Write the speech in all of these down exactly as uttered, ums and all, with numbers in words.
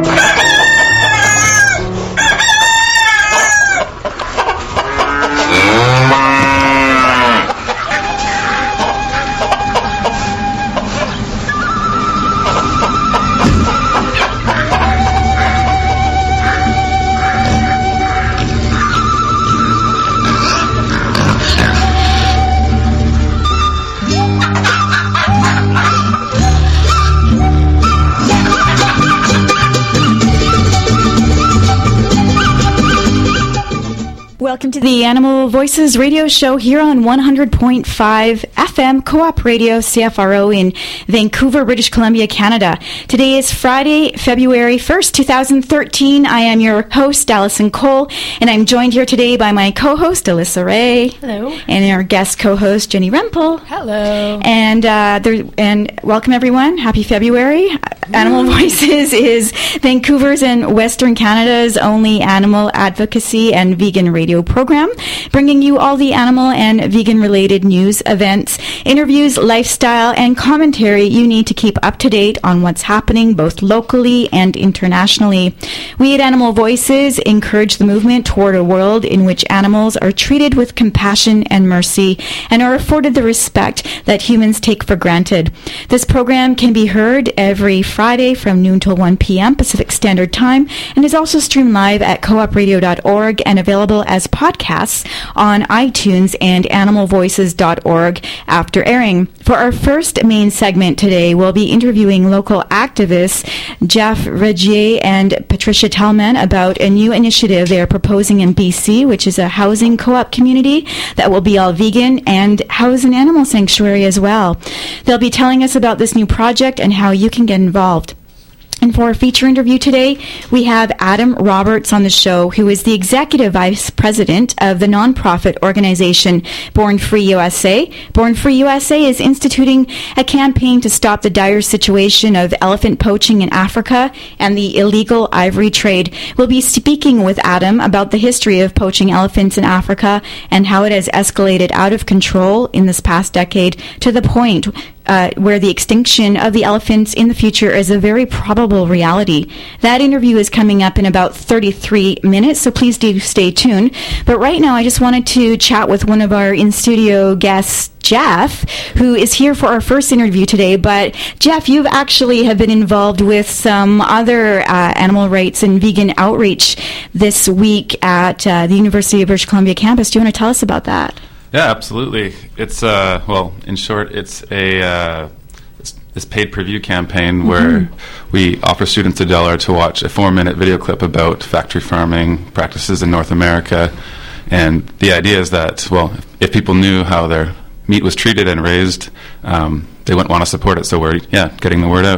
Welcome to the Animal Voices radio show here on one hundred point five F M Co-op Radio C F R O in Vancouver, British Columbia, Canada. Today is Friday, February first, twenty thirteen. I am your host, Allison Cole, and I'm joined here today by my co-host, Alyssa Ray. Hello. And our guest co-host, Jenny Rempel. Hello. And uh, there, and welcome, everyone. Happy February. Animal Voices is Vancouver's and Western Canada's only animal advocacy and vegan radio program, bringing you all the animal and vegan-related news, events, interviews, lifestyle, and commentary you need to keep up to date on what's happening both locally and internationally. We at Animal Voices encourage the movement toward a world in which animals are treated with compassion and mercy and are afforded the respect that humans take for granted. This program can be heard every Friday from noon till one p.m. Pacific Standard Time and is also streamed live at co op radio dot org and available as podcasts on iTunes and animal voices dot org after airing. For our first main segment today, we'll be interviewing local activists Jeff Regier and Patricia Tellman about a new initiative they are proposing in B C, which is a housing co-op community that will be all vegan and house an animal sanctuary as well. They'll be telling us about this new project and how you can get involved. And for our feature interview today, we have Adam Roberts on the show, who is the Executive Vice President of the nonprofit organization Born Free U S A. Born Free U S A is instituting a campaign to stop the dire situation of elephant poaching in Africa and the illegal ivory trade. We'll be speaking with Adam about the history of poaching elephants in Africa and how it has escalated out of control in this past decade to the point Uh, where the extinction of the elephants in the future is a very probable reality. That interview is coming up in about thirty-three minutes, so please do stay tuned. But right now, I just wanted to chat with one of our in-studio guests, Jeff, who is here for our first interview today. But Jeff, you've actually have been involved with some other uh, animal rights and vegan outreach this week at uh, the University of British Columbia campus. Do you want to tell us about that? Yeah, absolutely. It's, uh, well, in short, it's a uh, it's this paid per view campaign mm-hmm. where we offer students a dollar to watch a four-minute video clip about factory farming practices in North America. And the idea is that, well, if, if people knew how their meat was treated and raised, um, they wouldn't want to support it. So we're, yeah, getting the word out.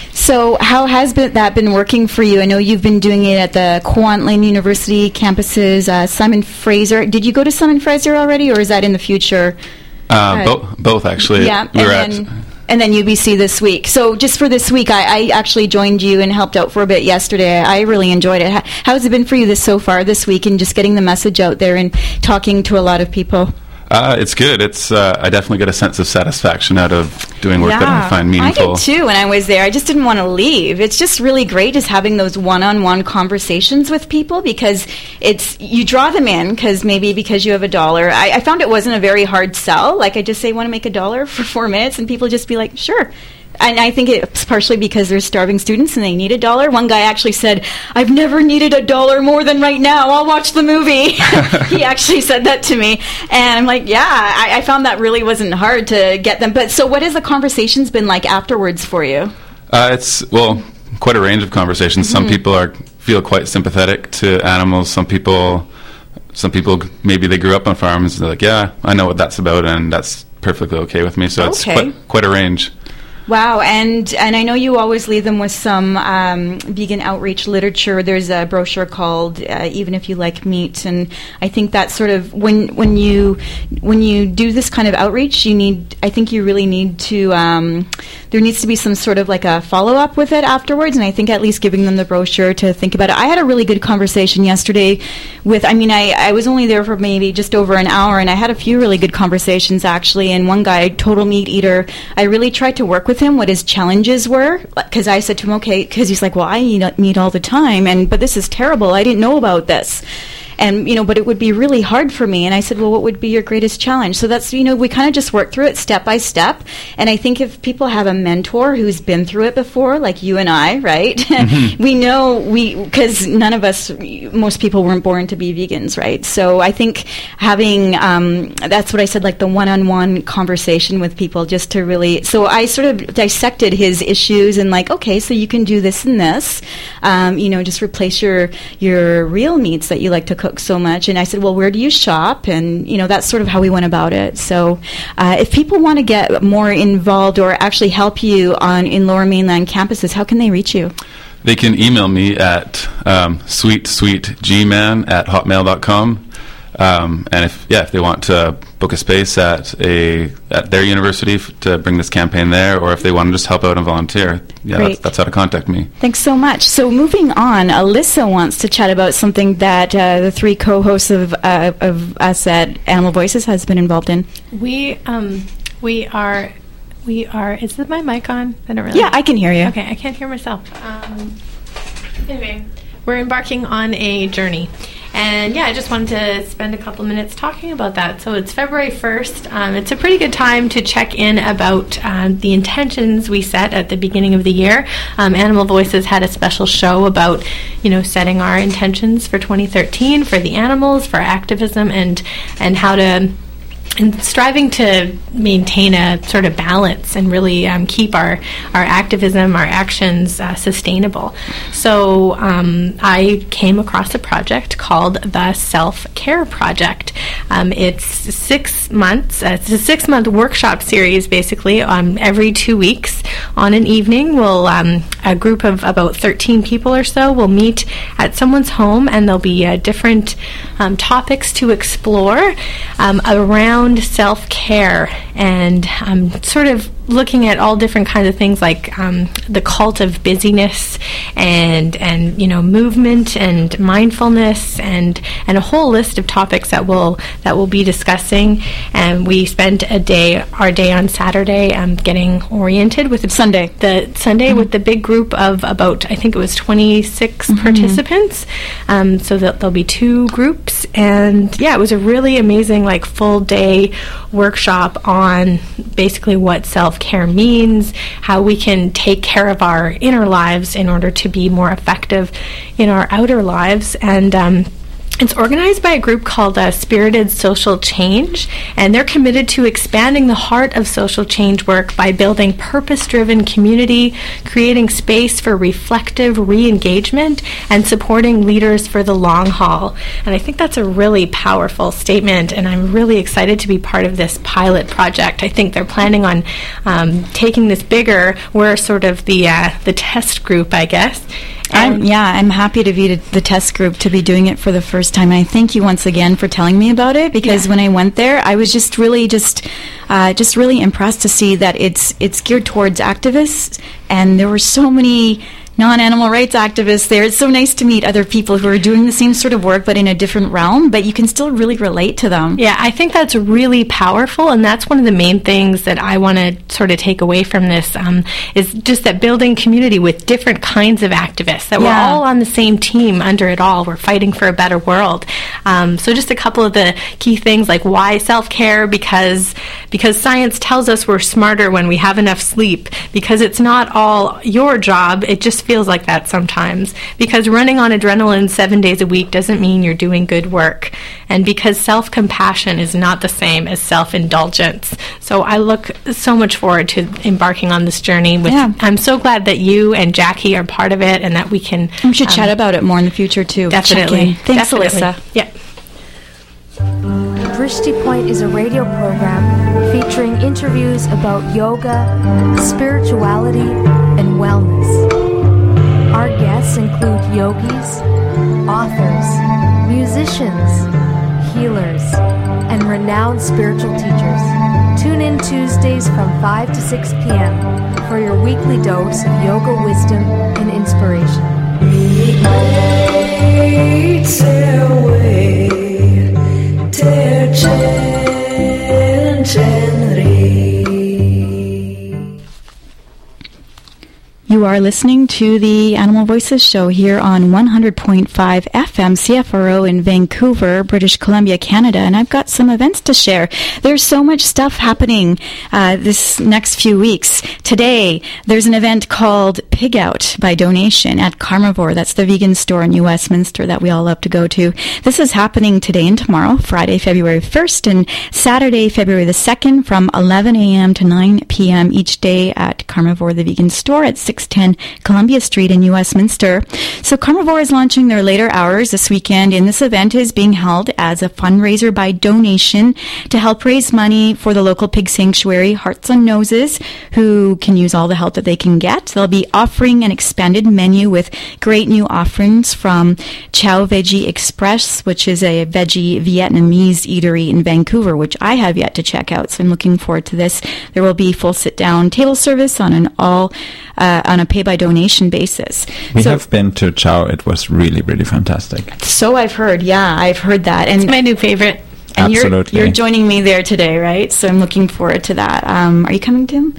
So how has been, that been working for you? I know you've been doing it at the Kwantlen University campuses, uh, Simon Fraser. Did you go to Simon Fraser already, or is that in the future? Uh, uh, bo- both, actually. Yeah, we and, then, and then U B C this week. So just for this week, I, I actually joined you and helped out for a bit yesterday. I really enjoyed it. How, how has it been for you this so far this week and just getting the message out there and talking to a lot of people? Uh, it's good. It's uh, I definitely get a sense of satisfaction out of doing work yeah, that I find meaningful. I did too when I was there. I just didn't want to leave. It's just really great just having those one-on-one conversations with people because it's you draw them in because maybe because you have a dollar. I, I found it wasn't a very hard sell. Like I just say, want to make a dollar for four minutes, and people just be like, sure. And I think it's partially because they're starving students and they need a dollar. One guy actually said, I've never needed a dollar more than right now. I'll watch the movie. He actually said that to me. And I'm like, yeah, I, I found that really wasn't hard to get them. But so what has the conversations been like afterwards for you? Uh, it's, well, quite a range of conversations. Mm-hmm. Some people are feel quite sympathetic to animals. Some people, some people maybe they grew up on farms and they're like, yeah, I know what that's about and that's perfectly okay with me. So okay. It's quite, quite a range. Wow, and and I know you always leave them with some um, vegan outreach literature. There's a brochure called uh, "Even If You Like Meat," and I think that sort of when when you when you do this kind of outreach, you need. I think you really need to. Um, there needs to be some sort of like a follow up with it afterwards, and I think at least giving them the brochure to think about it. I had a really good conversation yesterday with. I mean, I I was only there for maybe just over an hour, and I had a few really good conversations actually. And one guy, total meat eater, I really tried to work with with him what his challenges were, because I said to him, okay, because he's like, well, I eat meat all the time, and but this is terrible. I didn't know about this. And, you know, but it would be really hard for me. And I said, well, what would be your greatest challenge? So that's, you know, we kind of just work through it step by step. And I think if people have a mentor who's been through it before, like you and I, right? Mm-hmm. we know we, because none of us, most people weren't born to be vegans, right? So I think having, um, that's what I said, like the one-on-one conversation with people just to really, so I sort of dissected his issues and like, okay, so you can do this and this, um, you know, just replace your, your real meats that you like to cook so much. And I said, well, where do you shop? And, you know, that's sort of how we went about it. So uh, if people want to get more involved or actually help you on in Lower Mainland campuses, how can they reach you? They can email me at um, sweetsweetgman at hotmail dot com. Um, and if yeah, if they want to book a space at a at their university f- to bring this campaign there, or if they want to just help out and volunteer, yeah, that's, that's how to contact me. Thanks so much. So moving on, Alyssa wants to chat about something that uh, the three co-hosts of uh, of us at Animal Voices has been involved in. We um we are we are. Is my mic on? I don't really. Yeah, I can hear you. Okay, I can't hear myself. Um, anyway, we're embarking on a journey. And yeah, I just wanted to spend a couple minutes talking about that. So it's February first. Um, it's a pretty good time to check in about um, the intentions we set at the beginning of the year. Um, Animal Voices had a special show about, you know, setting our intentions for twenty thirteen for the animals, for activism, and and how to. And striving to maintain a sort of balance and really um, keep our, our activism, our actions uh, sustainable. So um, I came across a project called the Self-Care Project. Um, it's six months. Uh, it's a six-month workshop series, basically. Um, every two weeks on an evening, we'll um, a group of about thirteen people or so will meet at someone's home, and there'll be uh, different um, topics to explore um, around self-care and um, sort of looking at all different kinds of things like um, the cult of busyness and and you know movement and mindfulness and and a whole list of topics that we'll that we'll be discussing. And we spent a day our day on Saturday um, getting oriented with the Sunday the Sunday mm-hmm. with the big group of about I think it was twenty-six mm-hmm. participants. Um, so that there'll be two groups, and yeah, it was a really amazing like full day workshop on basically what self care means, how we can take care of our inner lives in order to be more effective in our outer lives. And um, it's organized by a group called uh, Spirited Social Change, and they're committed to expanding the heart of social change work by building purpose-driven community, creating space for reflective re-engagement, and supporting leaders for the long haul. And I think that's a really powerful statement, and I'm really excited to be part of this pilot project. I think they're planning on um, taking this bigger. We're sort of the uh, the test group, I guess. I'm, yeah, I'm happy to be the test group, to be doing it for the first time. And I thank you once again for telling me about it, because yeah. when I went there, I was just really just uh, just really impressed to see that it's it's geared towards activists, and there were so many non-animal rights activists there. It's so nice to meet other people who are doing the same sort of work but in a different realm, but you can still really relate to them. Yeah, I think that's really powerful, and that's one of the main things that I want to sort of take away from this, um, is just that building community with different kinds of activists, that yeah. we're all on the same team under it all. We're fighting for a better world. Um, so just a couple of the key things, like why self-care, because because science tells us we're smarter when we have enough sleep, because it's not all your job, it just feels like that sometimes, because running on adrenaline seven days a week doesn't mean you're doing good work, and because self-compassion is not the same as self-indulgence. So I look so much forward to embarking on this journey with yeah. I'm so glad that you and Jackie are part of it, and that we can we should um, chat about it more in the future too. Definitely. Thanks, definitely. Alyssa. Yeah. Drishti Point is a radio program featuring interviews about yoga, spirituality, and wellness. Our guests include yogis, authors, musicians, healers, and renowned spiritual teachers. Tune in Tuesdays from five to six p.m. for your weekly dose of yoga wisdom and inspiration. are listening to the Animal Voices show here on one hundred point five F M C F R O in Vancouver, British Columbia, Canada, and I've got some events to share. There's so much stuff happening uh, this next few weeks. Today, there's an event called Pig Out by Donation at Carnivore. That's the vegan store in New Westminster that we all love to go to. This is happening today and tomorrow, Friday, February first, and Saturday, February the second, from eleven a.m. to nine p.m. each day at Carnivore, the vegan store at six ten Columbia Street in New Westminster. So Carnivore is launching their later hours this weekend, and this event is being held as a fundraiser by Donation to help raise money for the local pig sanctuary, Hearts on Noses, who can use all the help that they can get. They'll be offering an expanded menu with great new offerings from Chow Veggie Express, which is a veggie Vietnamese eatery in Vancouver, which I have yet to check out, so I'm looking forward to this. There will be full sit-down table service on an all uh, on a pay-by-donation basis. We so, have been to Chow. It was really, really fantastic. So I've heard. Yeah, I've heard that. And it's my new favorite. And Absolutely. You're, you're joining me there today, right? So I'm looking forward to that. Um, are you coming, Tim?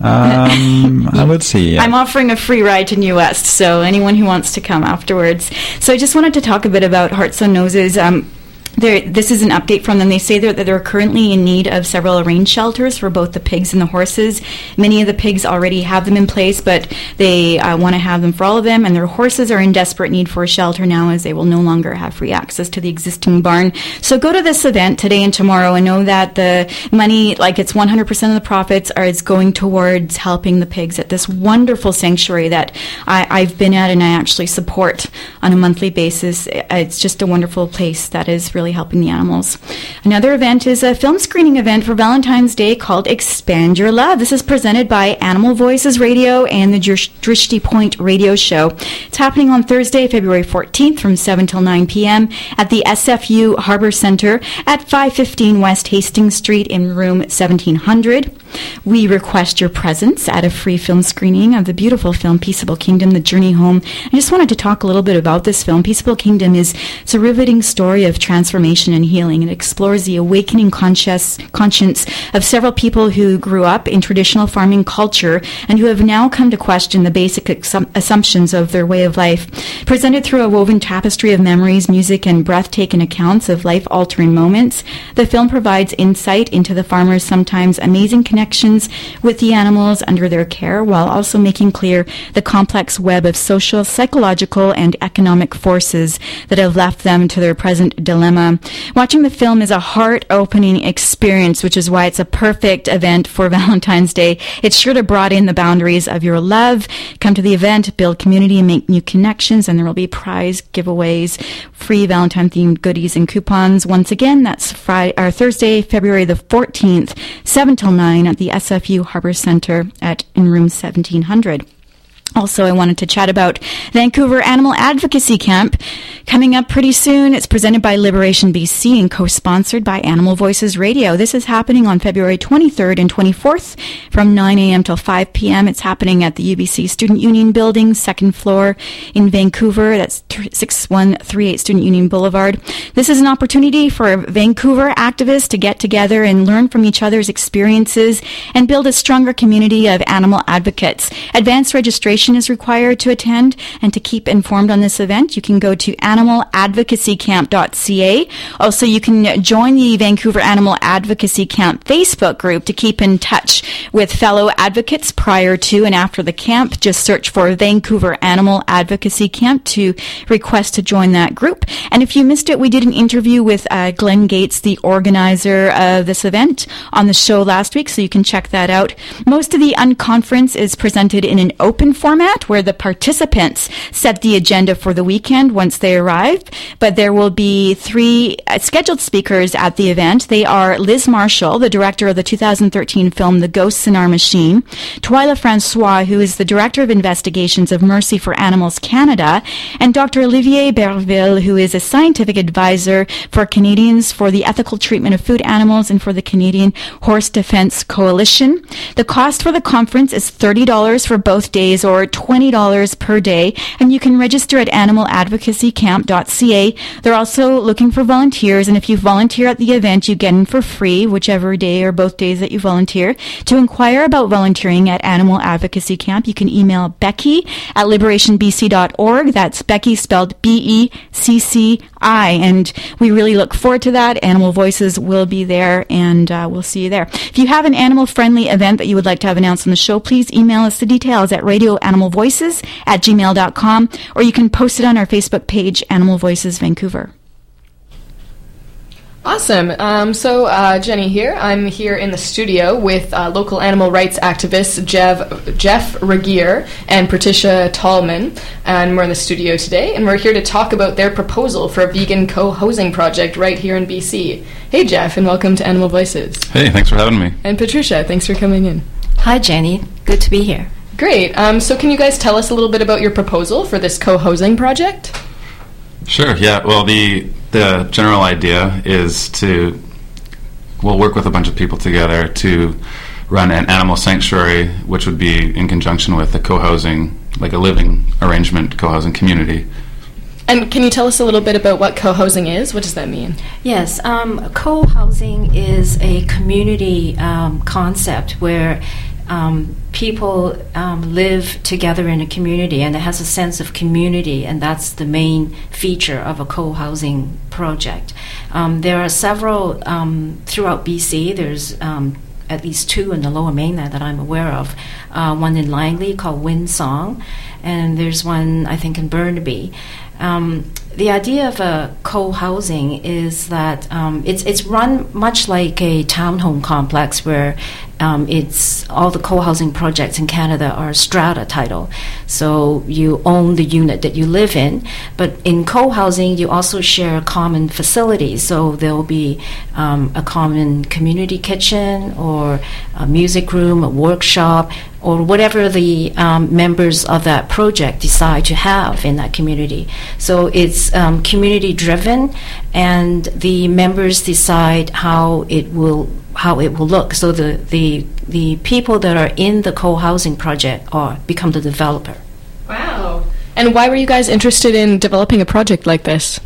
Um, I would see. Yeah. I'm offering a free ride to New West, so anyone who wants to come afterwards. So I just wanted to talk a bit about Hearts on Noses. Um, There, this is an update from them. They say that they're currently in need of several range shelters for both the pigs and the horses. Many of the pigs already have them in place, but they uh, want to have them for all of them, and their horses are in desperate need for a shelter now, as they will no longer have free access to the existing barn. So go to this event today and tomorrow and know that the money, like it's one hundred percent of the profits, are is going towards helping the pigs at this wonderful sanctuary that I, I've been at and I actually support on a monthly basis. It's just a wonderful place that is really helping the animals. Another event is a film screening event for Valentine's Day called Expand Your Love. This is presented by Animal Voices Radio and the Drishti Point Radio Show. It's happening on Thursday, February fourteenth from seven till nine p.m. at the S F U Harbor Center at five fifteen West Hastings Street in room seventeen hundred. We request your presence at a free film screening of the beautiful film Peaceable Kingdom, The Journey Home. I just wanted to talk a little bit about this film. Peaceable Kingdom is it's a riveting story of transformation and healing. It explores the awakening conscious, conscience of several people who grew up in traditional farming culture and who have now come to question the basic exum- assumptions of their way of life. Presented through a woven tapestry of memories, music, and breathtaking accounts of life-altering moments, the film provides insight into the farmers' sometimes amazing connections with the animals under their care, while also making clear the complex web of social, psychological, and economic forces that have left them to their present dilemma. Watching the film is a heart-opening experience, which is why it's a perfect event for Valentine's Day. It's sure to broaden the boundaries of your love. Come to the event, build community, and make new connections, and there will be prize giveaways, free Valentine-themed goodies and coupons. Once again, that's Friday or Thursday, February the fourteenth, seven till nine at the S F U Harbor Center at in room seventeen hundred. Also, I wanted to chat about Vancouver Animal Advocacy Camp coming up pretty soon. It's presented by Liberation B C and co-sponsored by Animal Voices Radio. This is happening on February twenty-third and twenty-fourth from nine a.m. till five p.m. It's happening at the U B C Student Union Building, second floor in Vancouver. That's six one three eight Student Union Boulevard. This is an opportunity for Vancouver activists to get together and learn from each other's experiences and build a stronger community of animal advocates. Advanced registration is required to attend, and to keep informed on this event, you can go to animal advocacy camp dot c a. Also, you can join the Vancouver Animal Advocacy Camp Facebook group to keep in touch with fellow advocates prior to and after the camp. Just search for Vancouver Animal Advocacy Camp to request to join that group. And if you missed it, we did an interview with uh, Glenn Gates, the organizer of this event, on the show last week, so you can check that out. Most of the unconference is presented in an open format where the participants set the agenda for the weekend once they arrive, but there will be three uh, scheduled speakers at the event. They are Liz Marshall, the director of the two thousand thirteen film The Ghosts in Our Machine, Twyla Francois, who is the director of investigations of Mercy for Animals Canada, and Doctor Olivier Berville, who is a scientific advisor for Canadians for the Ethical Treatment of Food Animals and for the Canadian Horse Defense Coalition. The cost for the conference is thirty dollars for both days, or for twenty dollars per day, and you can register at animal advocacy camp dot c a. They're also looking for volunteers, and if you volunteer at the event, you get in for free, whichever day or both days that you volunteer. To inquire about volunteering at Animal Advocacy Camp, you can email Becky at liberation b c dot org. That's Becky spelled B E C C I, and we really look forward to that. Animal Voices will be there, and uh, we'll see you there. If you have an animal-friendly event that you would like to have announced on the show, please email us the details at radio animal voices at gmail dot com, or you can post it on our Facebook page, Animal Voices Vancouver. Awesome. Um, so, uh, Jenny here. I'm here in the studio with uh, local animal rights activists Jeff, Jeff Regier and Patricia Tallman, and we're in the studio today, and we're here to talk about their proposal for a vegan co-housing project right here in B C. Hey, Jeff, and welcome to Animal Voices. Hey, thanks for having me. And Patricia, thanks for coming in. Hi, Jenny. Good to be here. Great. Um, so can you guys tell us a little bit about your proposal for this co-housing project? Sure, yeah. Well, the the general idea is to, we'll work with a bunch of people together to run an animal sanctuary, which would be in conjunction with a co-housing, like a living arrangement co-housing community. And can you tell us a little bit about what co-housing is? What does that mean? Yes, um, co-housing is a community um, concept where Um, people um, live together in a community, and it has a sense of community, and that's the main feature of a co-housing project. Um, there are several um, throughout B C. There's um, at least two in the Lower Mainland that I'm aware of. Uh, one in Langley called Windsong, and there's one, I think, in Burnaby. Um, the idea of a co-housing is that um, it's it's run much like a townhome complex where um, it's all the co-housing projects in Canada are strata title. So you own the unit that you live in, but in co-housing you also share common facilities. So there will be um, a common community kitchen or a music room, a workshop, or whatever the um, members of that project decide to have in that community. So it's um, community driven, and the members decide how it will how it will look. So the the the people that are in the co-housing project are become the developer. Wow! And why were you guys interested in developing a project like this?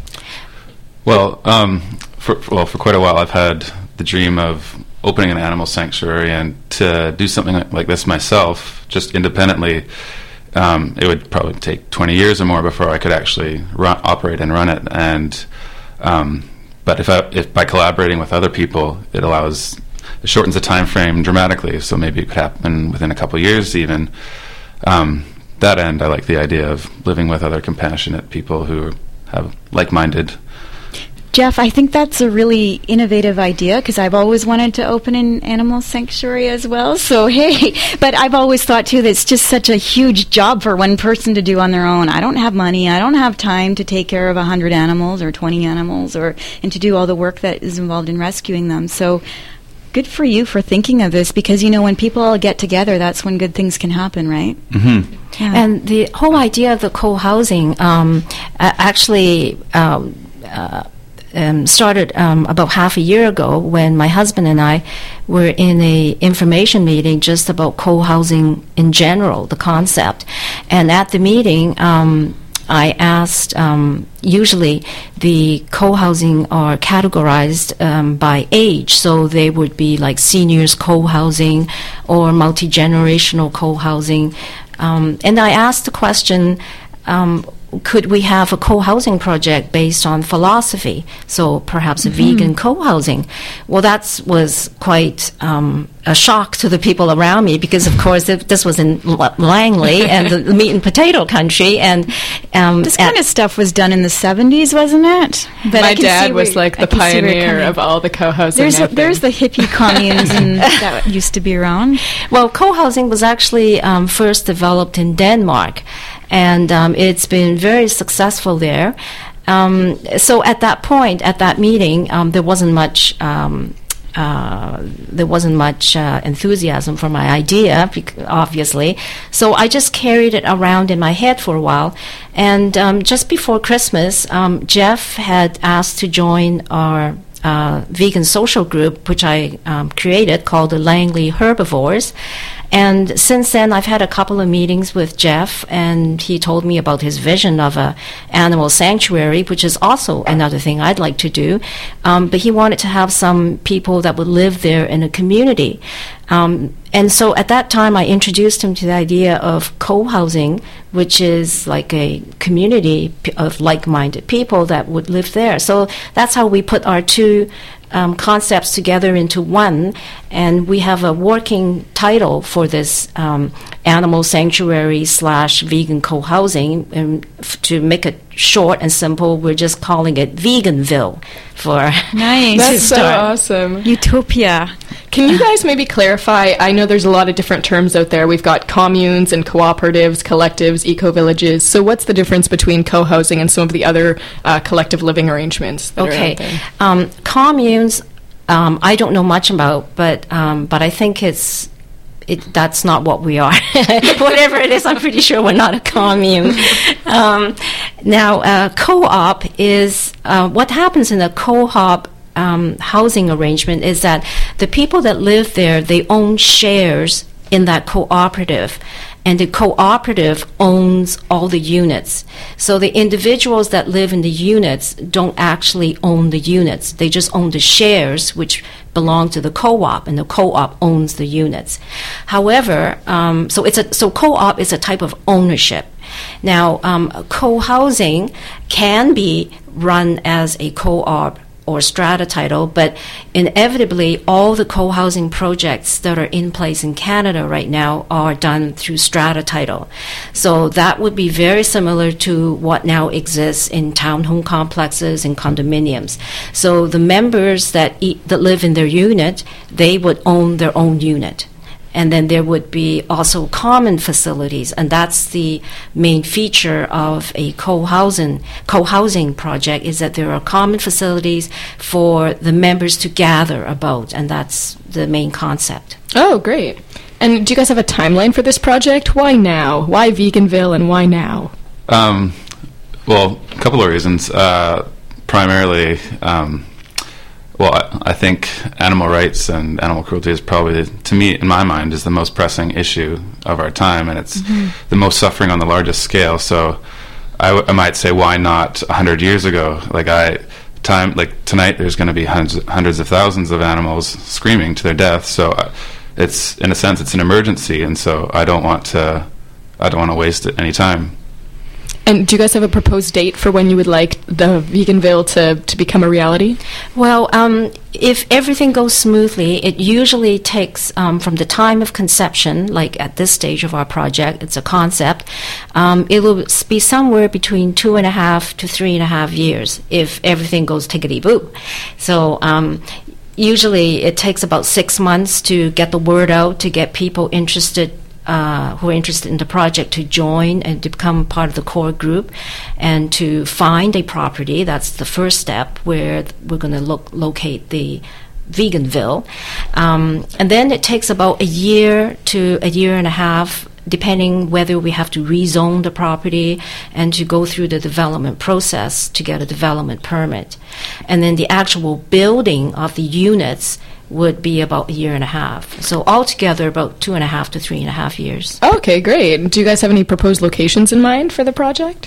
Well, um, for well for quite a while, I've had the dream of opening an animal sanctuary, and to do something like this myself, just independently, um, it would probably take twenty years or more before I could actually run, operate and run it. And um, but if, I, if by collaborating with other people, it allows, it shortens the time frame dramatically. So maybe it could happen within a couple of years, even. Um, that end, I like the idea of living with other compassionate people who have like-minded. Jeff, I think that's a really innovative idea, because I've always wanted to open an animal sanctuary as well. So, hey, but I've always thought, too, that it's just such a huge job for one person to do on their own. I don't have money. I don't have time to take care of one hundred animals or twenty animals or and to do all the work that is involved in rescuing them. So good for you for thinking of this, because, you know, when people all get together, that's when good things can happen, right? Mm-hmm. Yeah. And the whole idea of the co-housing um, uh, actually um, uh, Um, started um, about half a year ago when my husband and I were in a information meeting just about co-housing in general, the concept. And at the meeting, um, I asked, um, usually the co-housing are categorized um, by age, so they would be like seniors co-housing or multi-generational co-housing. Um, and I asked the question, um, could we have a co-housing project based on philosophy? So perhaps a mm-hmm. vegan co-housing. Well, that was quite um, a shock to the people around me, because, of course, th- this was in L- Langley and the, the meat and potato country. And um, this kind of stuff was done in the seventies, wasn't it? But my dad was like the pioneer of all the co-housing. There's, a, there's the hippie communes and that used to be around. Well, co-housing was actually um, first developed in Denmark. And um, it's been very successful there. Um, so at that point, at that meeting, um, there wasn't much. Um, uh, there wasn't much uh, enthusiasm for my idea, bec- obviously. So I just carried it around in my head for a while. And um, just before Christmas, um, Jeff had asked to join our uh, vegan social group, which I um, created, called the Langley Herbivores. And since then, I've had a couple of meetings with Jeff, and he told me about his vision of a animal sanctuary, which is also another thing I'd like to do. Um, but he wanted to have some people that would live there in a community. Um, and so at that time, I introduced him to the idea of co-housing, which is like a community p- of like-minded people that would live there. So that's how we put our two um, concepts together into one, and we have a working title for this um, animal sanctuary slash vegan co-housing. And f- to make it short and simple, we're just calling it Veganville for Nice. That's so start. awesome. Utopia. Can you guys maybe clarify? I know there's a lot of different terms out there. We've got communes and cooperatives, collectives, eco-villages. So what's the difference between co-housing and some of the other uh, collective living arrangements that are Okay. out there? Um, communes, um, I don't know much about, but um, but I think it's it, that's not what we are. Whatever it is, I'm pretty sure we're not a commune. Um, now, uh, co-op is uh, what happens in a co-op um, housing arrangement is that the people that live there, they own shares in that cooperative, and the cooperative owns all the units. So the individuals that live in the units don't actually own the units. They just own the shares, which belong to the co-op, and the co-op owns the units. However, um, so it's a so co-op is a type of ownership. Now, um, co-housing can be run as a co-op or strata title, but inevitably all the co-housing projects that are in place in Canada right now are done through strata title. So that would be very similar to what now exists in townhome complexes and condominiums. So the members that e- that live in their unit, they would own their own unit. And then there would be also common facilities, and that's the main feature of a co-housing co-housing project, is that there are common facilities for the members to gather about, and that's the main concept. Oh, great. And do you guys have a timeline for this project? Why now? Why Veganville, and why now? Um, well, a couple of reasons. Uh, primarily, um, well, I, I think animal rights and animal cruelty is probably, to me, in my mind, is the most pressing issue of our time, and it's mm-hmm. the most suffering on the largest scale. So I, w- I might say, why not one hundred years ago? Like I, time, like tonight, there's going to be hundreds, hundreds of thousands of animals screaming to their death. So uh, it's, in a sense, it's an emergency, and so I don't want to, I don't want to waste it any time. And do you guys have a proposed date for when you would like the Veganville to, to become a reality? Well, um, if everything goes smoothly, it usually takes um, from the time of conception, like at this stage of our project, it's a concept, um, it will be somewhere between two and a half to three and a half years if everything goes tickety-boo. So um, usually it takes about six months to get the word out, to get people interested Uh, who are interested in the project to join and to become part of the core group, and to find a property. That's the first step, where th- we're going to look locate the Veganville. Um, and then it takes about a year to a year and a half, depending whether we have to rezone the property and to go through the development process to get a development permit. And then the actual building of the units would be about a year and a half. So altogether, about two and a half to three and a half years. Okay, great. Do you guys have any proposed locations in mind for the project?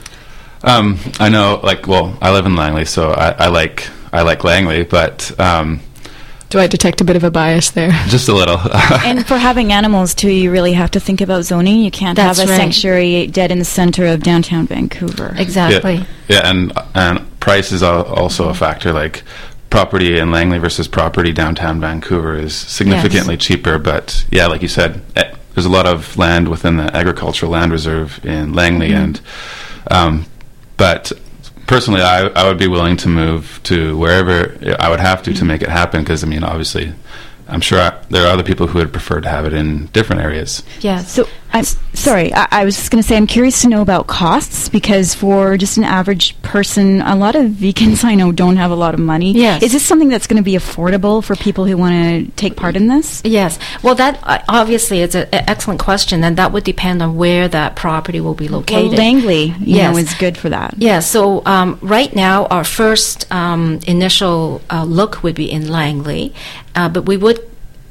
Um, I know, like, well, I live in Langley, so I, I like I like Langley, but um, do I detect a bit of a bias there? Just a little. And for having animals too, you really have to think about zoning. You can't That's have a right. sanctuary dead in the center of downtown Vancouver. Exactly. Yeah, yeah and and price is al- also a factor. Like, property in Langley versus property downtown Vancouver is significantly Yes. cheaper, but yeah, like you said, eh, there's a lot of land within the agricultural land reserve in Langley, Mm-hmm. and um, but personally, I, I would be willing to move to wherever I would have to to make it happen, because I mean, obviously, I'm sure I, there are other people who would prefer to have it in different areas. Yes. So, I'm sorry, I, I was just going to say, I'm curious to know about costs, because for just an average person, a lot of vegans I know don't have a lot of money. Yes. Is this something that's going to be affordable for people who want to take part in this? Yes. Well, that uh, obviously is an excellent question, and that would depend on where that property will be located. Well, Langley, you Yes. know, is good for that. Yeah, so um, right now our first um, initial uh, look would be in Langley, uh, but we would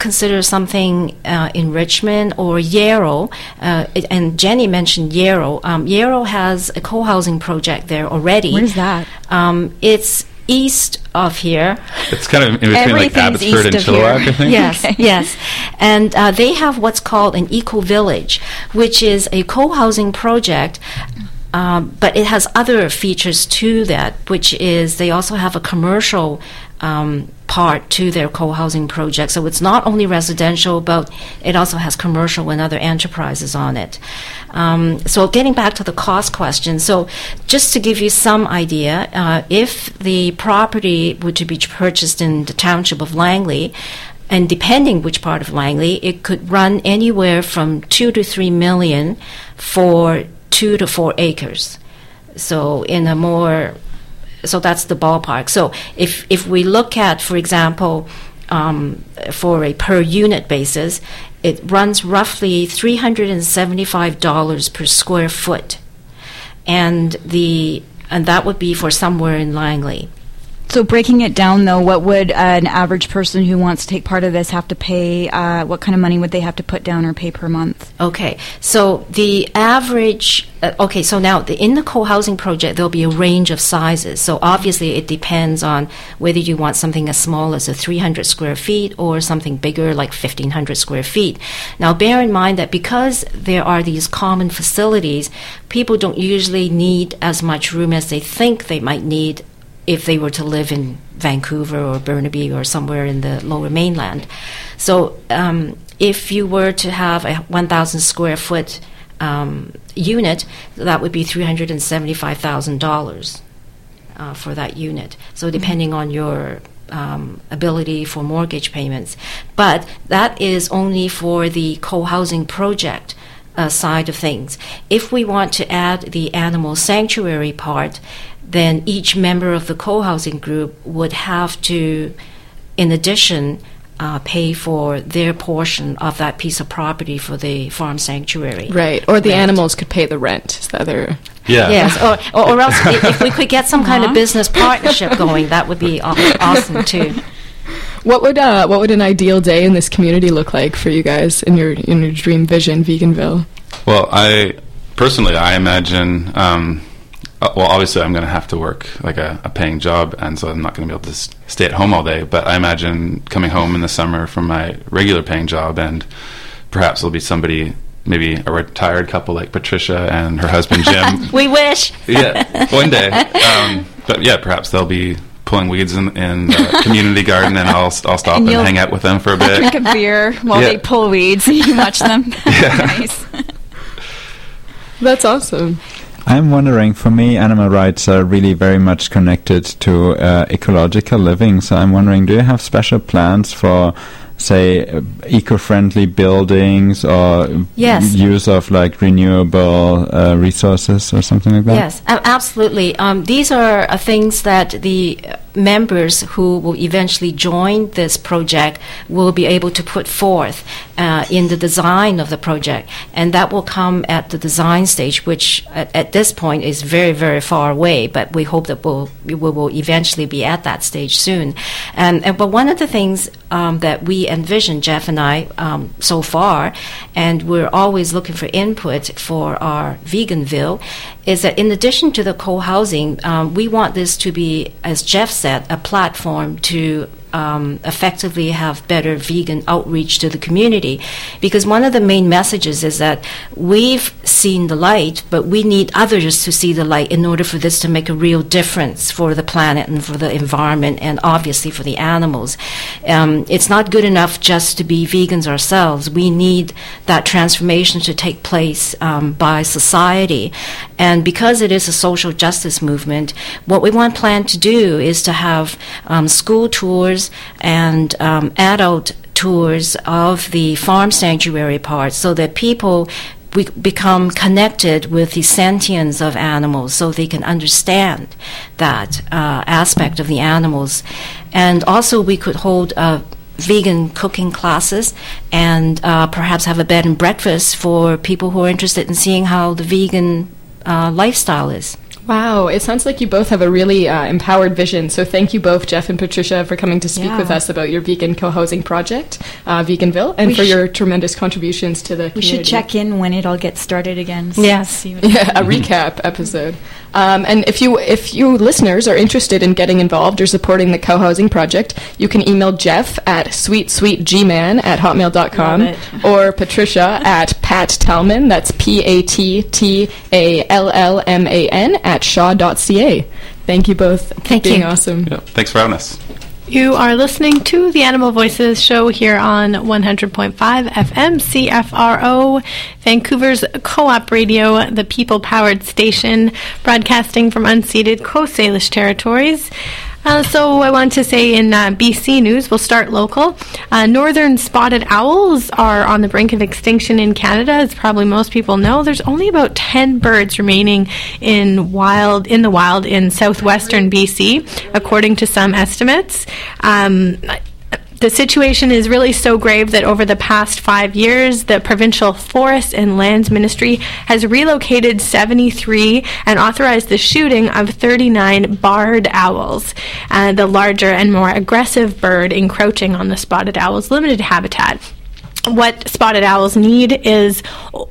consider something uh, in Richmond or Yarrow, uh, it, and Jenny mentioned Yarrow. Um, Yarrow has a co-housing project there already. Where's that? Um, it's east of here. It's kind of in between like Abbotsford and Chilliwack, I think. Yes, Okay. yes. And uh, they have what's called an eco-village, which is a co-housing project, um, but it has other features to that, which is they also have a commercial um, part to their co-housing project. So it's not only residential, but it also has commercial and other enterprises on it. Um, so getting back to the cost question, so just to give you some idea, uh, if the property were to be purchased in the township of Langley, and depending which part of Langley, it could run anywhere from two to three million for two to four acres. So in a more So that's the ballpark. So if if we look at, for example, um, for a per unit basis, it runs roughly three hundred seventy-five dollars per square foot, and the and that would be for somewhere in Langley. So breaking it down, though, what would uh, an average person who wants to take part of this have to pay? Uh, what kind of money would they have to put down or pay per month? Okay, so the average, uh, okay, so now the, in the co-housing project, there'll be a range of sizes. So obviously it depends on whether you want something as small as a three hundred square feet or something bigger like fifteen hundred square feet. Now bear in mind that because there are these common facilities, people don't usually need as much room as they think they might need if they were to live in Vancouver or Burnaby or somewhere in the lower mainland. So um, if you were to have a one thousand square foot um, unit, that would be three hundred seventy-five thousand dollars uh, for that unit. So depending on your um, ability for mortgage payments. But that is only for the co-housing project uh, side of things. If we want to add the animal sanctuary part, then each member of the co-housing group would have to, in addition, uh, pay for their portion of that piece of property for the farm sanctuary. Right, or the Right. animals could pay the rent. Is the other... Yeah. Yes, or, or, or else i- if we could get some kind of business partnership going, that would be aw- awesome too. What would uh, what would an ideal day in this community look like for you guys in your in your dream vision, Veganville? Well, I personally, I imagine. Um, uh, well, obviously, I'm going to have to work like a, a paying job, and so I'm not going to be able to s- stay at home all day. But I imagine coming home in the summer from my regular paying job, and perhaps there'll be somebody, maybe a retired couple like Patricia and her husband Jim. We wish. Yeah, one day. Um, but yeah, perhaps they'll be pulling weeds in, in the community garden, and I'll I'll stop And and, you'll hang out with them for a bit. Drink a beer while Yeah. they pull weeds and you watch them. Nice. That's awesome. I'm wondering, for me, animal rights are really very much connected to uh, ecological living. So I'm wondering, do you have special plans for, say, uh, eco-friendly buildings or Yes. use of like renewable uh, resources or something like that? Yes, a- absolutely. Um, these are uh, things that the uh, members who will eventually join this project will be able to put forth uh, in the design of the project. And that will come at the design stage, which at, at this point is very, very far away, but we hope that we'll, we will eventually be at that stage soon. And, and But one of the things um, that we envision, Jeff and I, um, so far, and we're always looking for input for our Veganville, is that in addition to the co-housing, um, we want this to be, as Jeff said, a platform to um, effectively have better vegan outreach to the community. Because one of the main messages is that we've seen the light, but we need others to see the light in order for this to make a real difference for the planet and for the environment and obviously for the animals. Um, it's not good enough just to be vegans ourselves. We need that transformation to take place um, by society. And because it is a social justice movement, what we want plan to do is to have um, school tours and um, adult tours of the farm sanctuary part so that people we become connected with the sentience of animals so they can understand that uh, aspect of the animals. And also we could hold uh, vegan cooking classes and uh, perhaps have a bed and breakfast for people who are interested in seeing how the vegan uh, lifestyle is. Wow, it sounds like you both have a really uh, empowered vision. So thank you both, Jeff and Patricia, for coming to speak Yeah. with us about your vegan co-housing project, uh, Veganville, and We for sh- your tremendous contributions to the We community. should check in when it all gets started again. so Yes. see what- Yeah, a recap episode. Um, and if you if you listeners are interested in getting involved or supporting the co-housing project, you can email Jeff at sweetsweetgman at hotmail dot com Love it. or Patricia at Pat Tallman, that's P A T T A L L M A N, at shaw dot c a. Thank you both for Thank being you. awesome. Yeah, thanks for having us. You are listening to the Animal Voices show here on one hundred point five F M C F R O, Vancouver's co-op radio, the people-powered station, broadcasting from unceded Coast Salish territories. Uh, so I want to say in uh, B C news, we'll start local. Uh, northern spotted owls are on the brink of extinction in Canada, as probably most people know. There's only about ten birds remaining in wild in the wild in southwestern B C, according to some estimates. Um, The situation is really so grave that over the past five years, the Provincial Forest and Lands Ministry has relocated seventy-three and authorized the shooting of thirty-nine barred owls, uh, the larger and more aggressive bird encroaching on the spotted owl's limited habitat. What spotted owls need is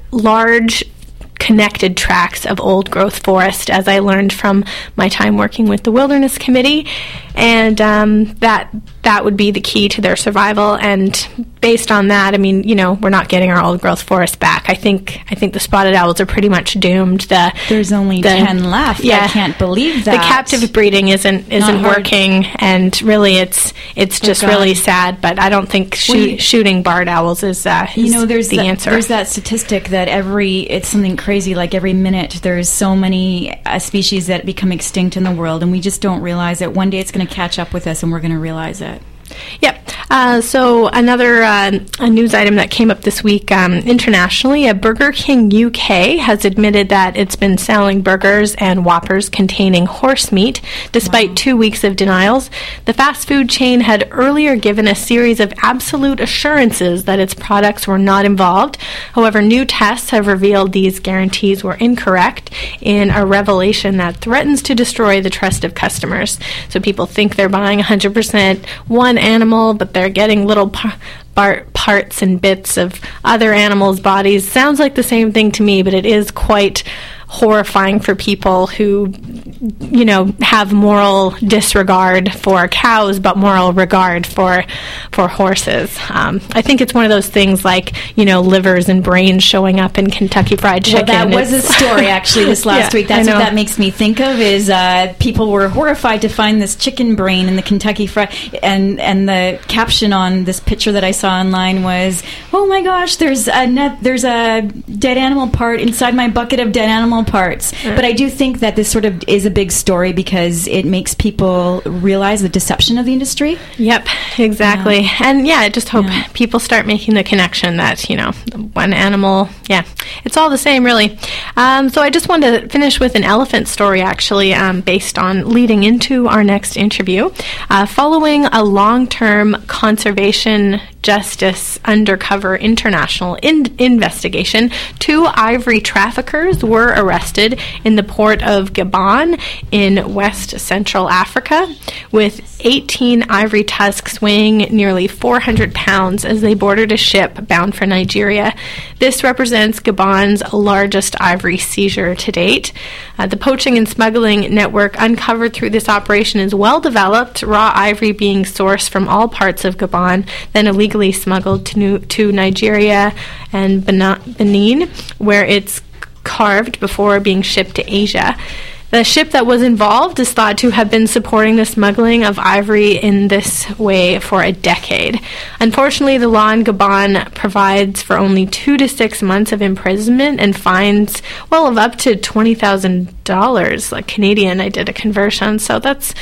large, connected tracts of old growth forest, as I learned from my time working with the Wilderness Committee, and um, that that would be the key to their survival. And based on that, I mean, you know, we're not getting our old growth forest back. I think I think the spotted owls are pretty much doomed. The There's only the- ten left. Yeah. I can't believe that. the captive breeding isn't isn't hard. working, and really, it's it's just gone. really sad. But I don't think shoot, Well, you- shooting barred owls is, uh, is You know, there's the that, answer. There's that statistic that every it's something crazy. Like every minute, there's so many uh, species that become extinct in the world, and we just don't realize it. One day, it's going to catch up with us, and we're going to realize it. Yep. Uh, so another uh, a news item that came up this week um, internationally, uh, Burger King U K has admitted that it's been selling burgers and Whoppers containing horse meat, despite two weeks of denials. The fast food chain had earlier given a series of absolute assurances that its products were not involved. However, new tests have revealed these guarantees were incorrect in a revelation that threatens to destroy the trust of customers. So people think they're buying one hundred percent one animal, but they're getting little par- bar- parts and bits of other animals' bodies. Sounds like the same thing to me, but it is quite horrifying for people who, you know, have moral disregard for cows, but moral regard for for horses. Um, I think it's one of those things like, you know, livers and brains showing up in Kentucky Fried Chicken. Well, that was a It's- story actually this last Yeah, week. That's I what know. that makes me think of. Is uh, people were horrified to find this chicken brain in the Kentucky Fried, and and the caption on this picture that I saw online was, "Oh my gosh, there's a net, there's a dead animal part inside my bucket of dead animal parts." But I do think that this sort of is a big story because it makes people realize the deception of the industry. Yep, exactly. And yeah, I just hope Yeah. people start making the connection that, you know, one animal, yeah, it's all the same, really. Um, so I just wanted to finish with an elephant story, actually, um, based on leading into our next interview. Uh, following a long-term conservation justice undercover international in- investigation, two ivory traffickers were arrested in the port of Gabon in West Central Africa, with eighteen ivory tusks weighing nearly four hundred pounds as they boarded a ship bound for Nigeria. This represents Gabon's largest ivory seizure to date. Uh, the poaching and smuggling network uncovered through this operation is well developed, raw ivory being sourced from all parts of Gabon, then illegally smuggled to, New- to Nigeria and Bena- Benin, where it's carved before being shipped to Asia. The ship that was involved is thought to have been supporting the smuggling of ivory in this way for a decade. Unfortunately, the law in Gabon provides for only two to six months of imprisonment and fines, well, of up to twenty thousand dollars, like Canadian. I did a conversion, so that's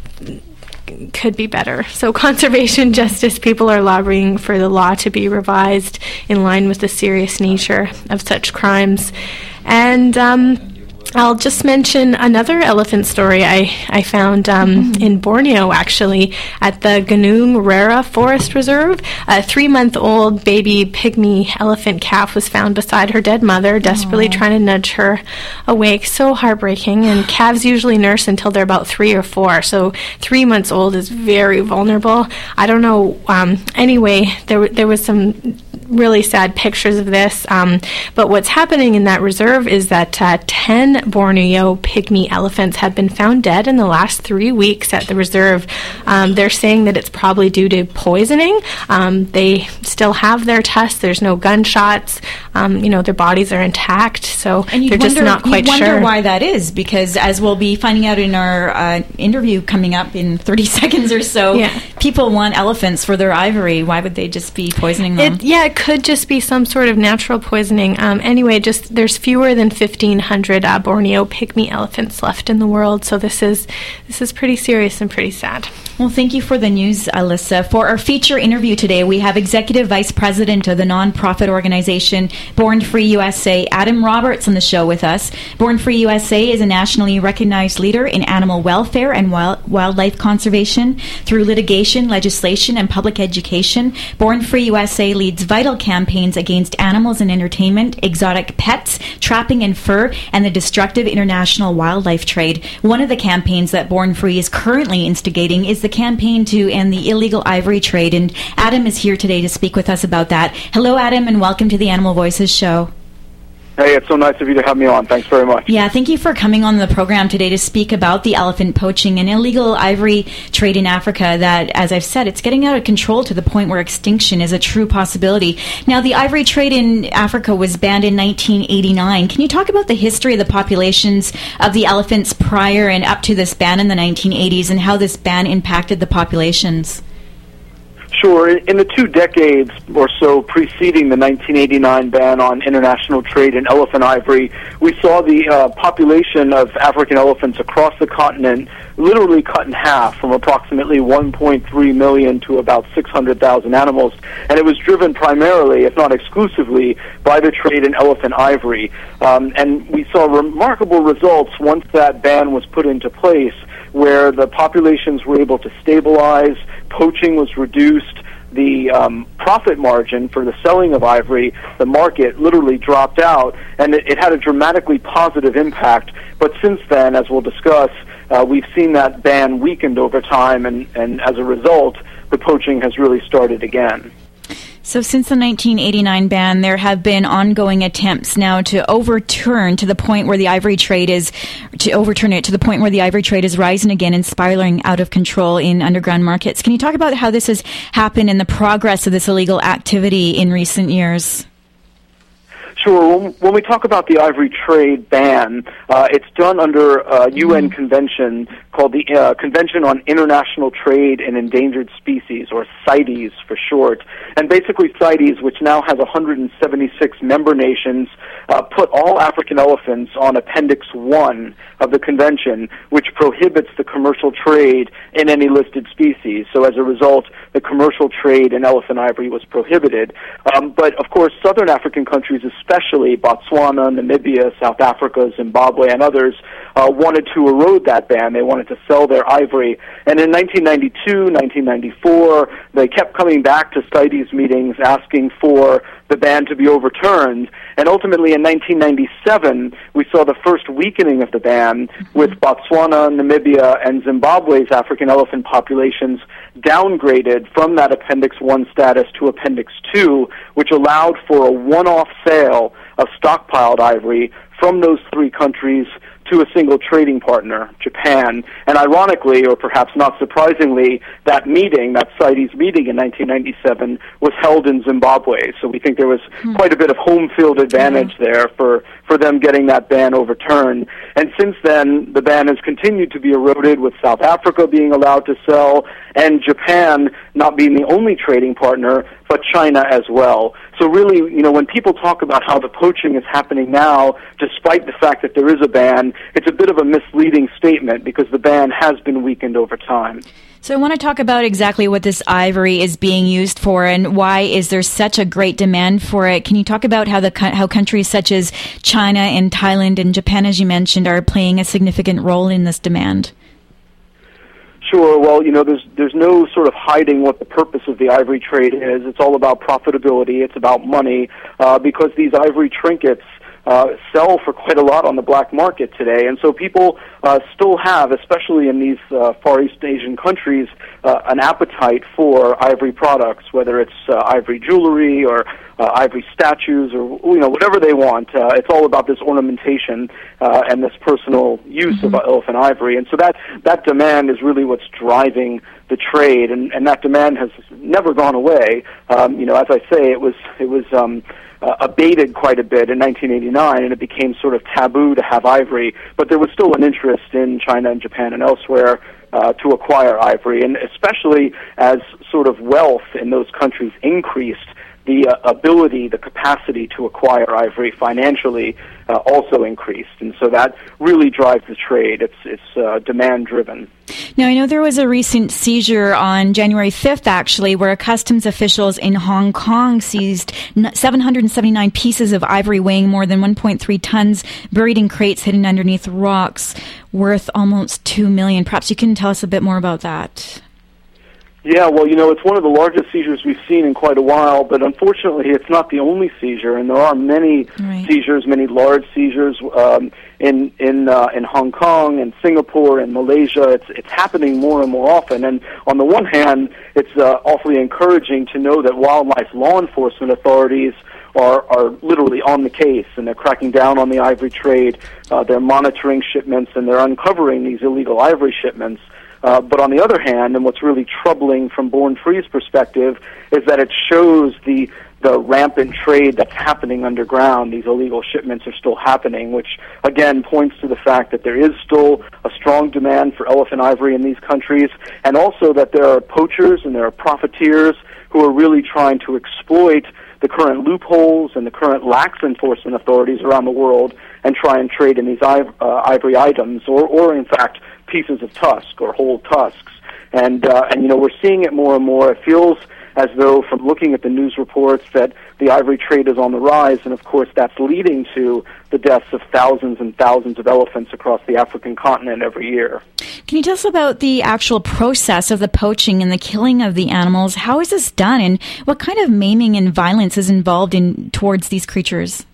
could be better. So conservation justice people are lobbying for the law to be revised in line with the serious nature of such crimes. And um, I'll just mention another elephant story I, I found um, mm-hmm. in Borneo, actually, at the Gunung Rara Forest Reserve. A three-month-old baby pygmy elephant calf was found beside her dead mother, desperately Aww. trying to nudge her awake. So heartbreaking. And calves usually nurse until they're about three or four, so three months old is very vulnerable. I don't know. Um, anyway, there, there was some really sad pictures of this, um, but what's happening in that reserve is that uh, ten Borneo pygmy elephants have been found dead in the last three weeks at the reserve. Um, they're saying that it's probably due to poisoning. Um, they still have their tests. There's no gunshots. Um, you know, their bodies are intact, so and they're wonder, just not quite you wonder sure why that is, because as we'll be finding out in our uh, interview coming up in thirty seconds or so, yeah. people want elephants for their ivory. Why would they just be poisoning them? It, yeah, it could just be some sort of natural poisoning. Um, anyway, just there's fewer than fifteen hundred uh, Borneo pygmy elephants left in the world, so this is this is pretty serious and pretty sad. Well, thank you for the news, Alyssa. For our feature interview today, we have Executive Vice President of the nonprofit organization Born Free U S A, Adam Roberts, on the show with us. Born Free U S A is a nationally recognized leader in animal welfare and wild, wildlife conservation through litigation, legislation, and public education. Born Free U S A leads vital campaigns against animals in entertainment, exotic pets, trapping and fur, and the destructive international wildlife trade. One of the campaigns that Born Free is currently instigating is the campaign to end the illegal ivory trade, and Adam is here today to speak with us about that. Hello, Adam, and welcome to the Animal Voices show. Hey, it's so nice of you to have me on. Thanks very much. Yeah, thank you for coming on the program today to speak about the elephant poaching and illegal ivory trade in Africa that, as I've said, it's getting out of control to the point where extinction is a true possibility. Now, the ivory trade in Africa was banned in nineteen eighty-nine. Can you talk about the history of the populations of the elephants prior and up to this ban in the nineteen eighties and how this ban impacted the populations? Sure. In the two decades or so preceding the nineteen eighty-nine ban on international trade in elephant ivory, we saw the uh, population of African elephants across the continent literally cut in half, from approximately one point three million to about six hundred thousand animals. And it was driven primarily, if not exclusively, by the trade in elephant ivory. Um, and we saw remarkable results once that ban was put into place, where the populations were able to stabilize, poaching was reduced, the um, profit margin for the selling of ivory, the market literally dropped out, and it, it had a dramatically positive impact. But since then, as we'll discuss, uh, we've seen that ban weakened over time, and, and as a result, the poaching has really started again. So since the nineteen eighty-nine ban, there have been ongoing attempts now to overturn to the point where the ivory trade is, to overturn it to the point where the ivory trade is rising again and spiraling out of control in underground markets. Can you talk about how this has happened and the progress of this illegal activity in recent years? Sure. When we talk about the ivory trade ban, uh, it's done under a U N convention called the uh, Convention on International Trade in Endangered Species, or CITES for short. And basically CITES, which now has one hundred seventy-six member nations, uh, put all African elephants on Appendix one of the convention, which prohibits the commercial trade in any listed species. So as a result, the commercial trade in elephant ivory was prohibited. Um, but of course, southern African countries, especially Botswana, Namibia, South Africa, Zimbabwe, and others, uh, wanted to erode that ban. They wanted to sell their ivory. And in nineteen ninety-two, nineteen ninety-four, they kept coming back to CITES meetings asking for the ban to be overturned. And ultimately in nineteen ninety-seven, we saw the first weakening of the ban, with Botswana, Namibia, and Zimbabwe's African elephant populations downgraded from that Appendix one status to Appendix two, which allowed for a one-off sale of stockpiled ivory from those three countries to a single trading partner, Japan. And ironically, or perhaps not surprisingly, that meeting, that CITES meeting in nineteen ninety-seven, was held in Zimbabwe. So we think there was hmm. quite a bit of home field advantage yeah. there for, for them getting that ban overturned. And since then, the ban has continued to be eroded, with South Africa being allowed to sell, and Japan not being the only trading partner, but China as well. So really, you know, when people talk about how the poaching is happening now, despite the fact that there is a ban, it's a bit of a misleading statement because the ban has been weakened over time. So I want to talk about exactly what this ivory is being used for and why is there such a great demand for it. Can you talk about how the how countries such as China and Thailand and Japan, as you mentioned, are playing a significant role in this demand? Sure. Well, you know, there's there's no sort of hiding what the purpose of the ivory trade is. It's all about profitability. It's about money, uh, because these ivory trinkets uh, sell for quite a lot on the black market today, and so people uh, still have, especially in these uh, Far East Asian countries, uh, an appetite for ivory products, whether it's uh, ivory jewelry or Uh, ivory statues, or you know, whatever they want. Uh, it's all about this ornamentation uh, and this personal use mm-hmm. of elephant ivory, and so that that demand is really what's driving the trade, and, and that demand has never gone away. Um, you know, as I say, it was it was um, uh, abated quite a bit in nineteen eighty-nine, and it became sort of taboo to have ivory, but there was still an interest in China and Japan and elsewhere uh, to acquire ivory, and especially as sort of wealth in those countries increased, the uh, ability, the capacity to acquire ivory financially uh, also increased, and so that really drives the trade. It's it's uh, demand driven. Now, I know there was a recent seizure on January fifth, actually, where customs officials in Hong Kong seized seven hundred seventy-nine pieces of ivory weighing more than one point three tons, buried in crates hidden underneath rocks, worth almost two million dollars. Perhaps you can tell us a bit more about that. Yeah, well, you know, it's one of the largest seizures we've seen in quite a while, but unfortunately it's not the only seizure, and there are many right. seizures, many large seizures um, in in uh, in Hong Kong and Singapore and Malaysia. It's it's happening more and more often, and on the one hand, it's uh, awfully encouraging to know that wildlife law enforcement authorities are are literally on the case, and they're cracking down on the ivory trade. Uh, they're monitoring shipments, and they're uncovering these illegal ivory shipments. Uh, but on the other hand, and what's really troubling from Born Free's perspective, is that it shows the the rampant trade that's happening underground. These illegal shipments are still happening, which again points to the fact that there is still a strong demand for elephant ivory in these countries, and also that there are poachers and there are profiteers who are really trying to exploit the current loopholes and the current lax enforcement authorities around the world and try and trade in these iv- uh, ivory items, or, or in fact, pieces of tusk or whole tusks. And, uh, and you know, we're seeing it more and more. It feels as though, from looking at the news reports, that the ivory trade is on the rise, and of course that's leading to the deaths of thousands and thousands of elephants across the African continent every year. Can you tell us about the actual process of the poaching and the killing of the animals? How is this done, and what kind of maiming and violence is involved in towards these creatures?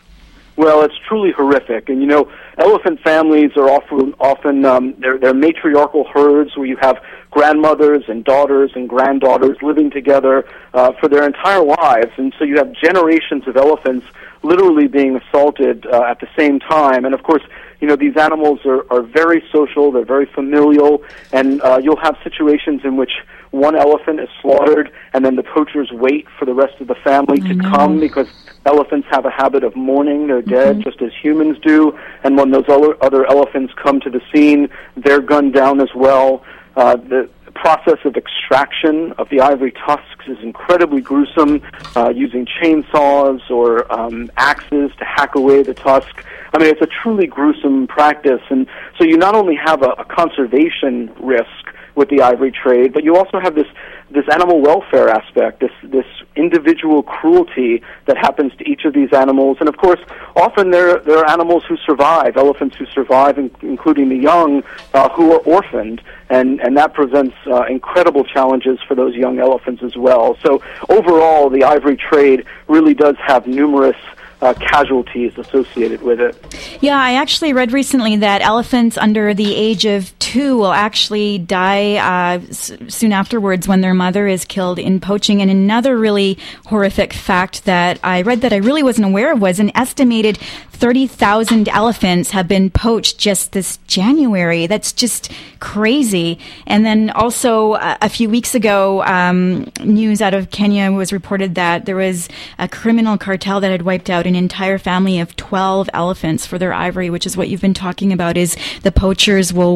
Well, it's truly horrific, and you know, elephant families are often often um, they're, they're matriarchal herds where you have grandmothers and daughters and granddaughters living together uh, for their entire lives, and so you have generations of elephants literally being assaulted uh, at the same time. And of course, you know, these animals are, are very social, they're very familial, and uh, you'll have situations in which one elephant is slaughtered, and then the poachers wait for the rest of the family to come, because elephants have a habit of mourning their dead, mm-hmm. just as humans do, and when those other, other elephants come to the scene, they're gunned down as well. Uh, the process of extraction of the ivory tusks is incredibly gruesome, uh, using chainsaws or um, axes to hack away the tusk. I mean, it's a truly gruesome practice, and so you not only have a, a conservation risk with the ivory trade, but you also have this this animal welfare aspect, this this individual cruelty that happens to each of these animals. And of course, often there there are animals who survive, elephants who survive, in, including the young, uh, who are orphaned, and and that presents uh, incredible challenges for those young elephants as well. So overall, the ivory trade really does have numerous Uh, casualties associated with it. Yeah, I actually read recently that elephants under the age of two will actually die uh, s- soon afterwards when their mother is killed in poaching. And another really horrific fact that I read that I really wasn't aware of was an estimated thirty thousand elephants have been poached just this January. That's just crazy. And then also uh, a few weeks ago, um, news out of Kenya was reported that there was a criminal cartel that had wiped out an entire family of twelve elephants for their ivory, which is what you've been talking about, is the poachers will wait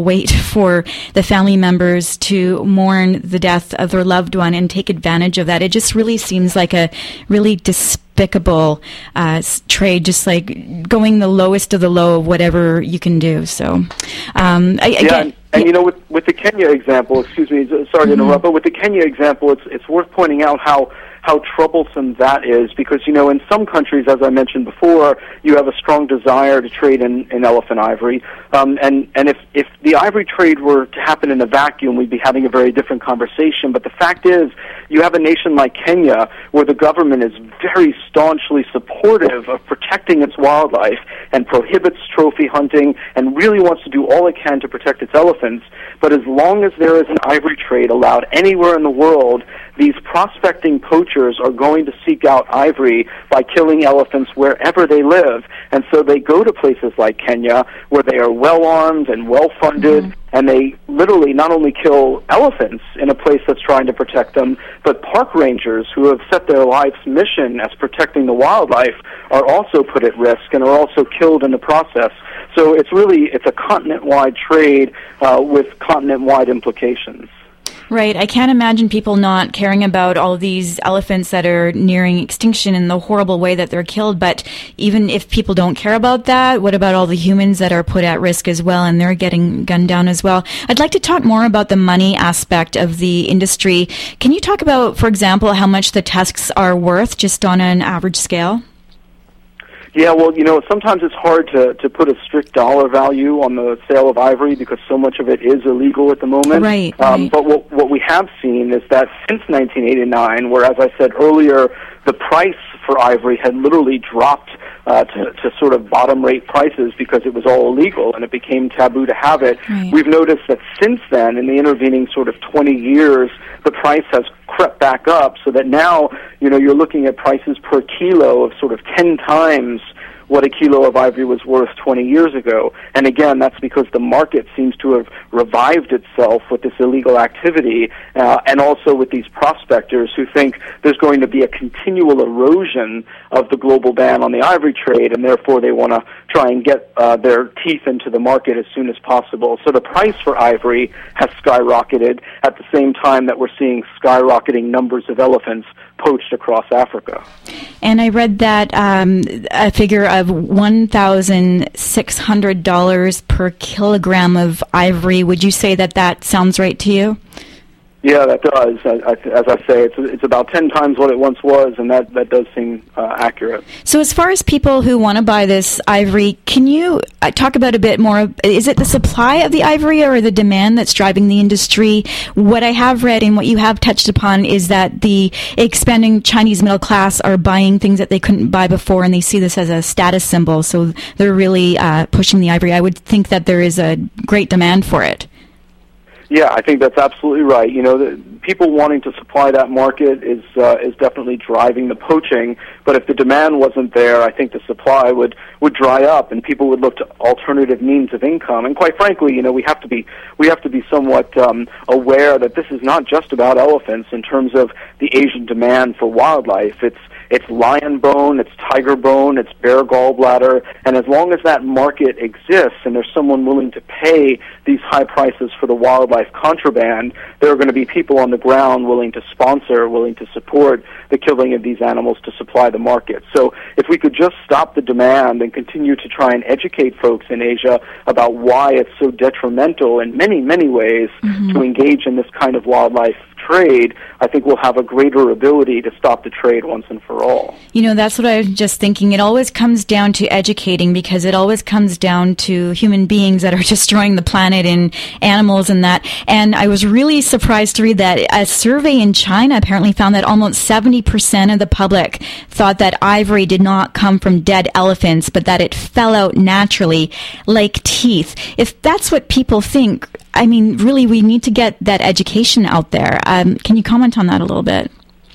for the family members to mourn the death of their loved one and take advantage of that. It just really seems like a really despicable uh, trade, just like going the lowest of the low of whatever you can do. So, um, I, yeah, again, and, and you know, with with the Kenya example, excuse me, sorry to mm-hmm. interrupt, but with the Kenya example, it's it's worth pointing out how. how troublesome that is, because, you know, in some countries, as I mentioned before, you have a strong desire to trade in, in elephant ivory. Um, and and if, if the ivory trade were to happen in a vacuum, we'd be having a very different conversation. But the fact is, you have a nation like Kenya where the government is very staunchly supportive of protecting its wildlife and prohibits trophy hunting and really wants to do all it can to protect its elephants. But as long as there is an ivory trade allowed anywhere in the world, these prospecting poachers are going to seek out ivory by killing elephants wherever they live. And so they go to places like Kenya where they are well-armed and well-funded, mm-hmm. and they literally not only kill elephants in a place that's trying to protect them, but park rangers who have set their life's mission as protecting the wildlife are also put at risk and are also killed in the process. So it's really, it's a continent-wide trade uh, with continent-wide implications. Right. I can't imagine people not caring about all of these elephants that are nearing extinction in the horrible way that they're killed. But even if people don't care about that, what about all the humans that are put at risk as well, and they're getting gunned down as well? I'd like to talk more about the money aspect of the industry. Can you talk about, for example, how much the tusks are worth just on an average scale? Yeah, well, you know, sometimes it's hard to, to put a strict dollar value on the sale of ivory because so much of it is illegal at the moment. Right, um, right. But what, what we have seen is that since nineteen eighty-nine, where, as I said earlier, the price for ivory had literally dropped uh, to, to sort of bottom-rate prices because it was all illegal and it became taboo to have it. Right. We've noticed that since then, in the intervening sort of twenty years, the price has crept back up so that now, you know, you're looking at prices per kilo of sort of ten times what a kilo of ivory was worth twenty years ago. And again, that's because the market seems to have revived itself with this illegal activity, uh, and also with these prospectors who think there's going to be a continual erosion of the global ban on the ivory trade, and therefore they want to try and get uh, their teeth into the market as soon as possible. So the price for ivory has skyrocketed at the same time that we're seeing skyrocketing numbers of elephants poached across Africa. And I read that um, a figure of one thousand six hundred dollars per kilogram of ivory. Would you say that that sounds right to you? Yeah, that does. I, I, as I say, it's it's about ten times what it once was, and that, that does seem uh, accurate. So as far as people who want to buy this ivory, can you uh, talk about a bit more? Is it the supply of the ivory or the demand that's driving the industry? What I have read and what you have touched upon is that the expanding Chinese middle class are buying things that they couldn't buy before, and they see this as a status symbol, so they're really uh, pushing the ivory. I would think that there is a great demand for it. Yeah, I think that's absolutely right. You know, the, people wanting to supply that market is uh, is definitely driving the poaching. But if the demand wasn't there, I think the supply would, would dry up, and people would look to alternative means of income. And quite frankly, you know, we have to be we have to be somewhat um, aware that this is not just about elephants in terms of the Asian demand for wildlife. It's It's lion bone, it's tiger bone, it's bear gallbladder, and as long as that market exists and there's someone willing to pay these high prices for the wildlife contraband, there are going to be people on the ground willing to sponsor, willing to support the killing of these animals to supply the market. So if we could just stop the demand and continue to try and educate folks in Asia about why it's so detrimental in many, many ways mm-hmm. to engage in this kind of wildlife trade, I think we'll have a greater ability to stop the trade once and for all. You know, that's what I was just thinking. It always comes down to educating, because it always comes down to human beings that are destroying the planet and animals and that. And I was really surprised to read that a survey in China apparently found that almost seventy percent of the public thought that ivory did not come from dead elephants, but that it fell out naturally like teeth. If that's what people think, I mean, really, we need to get that education out there. Um, can you comment on that a little bit?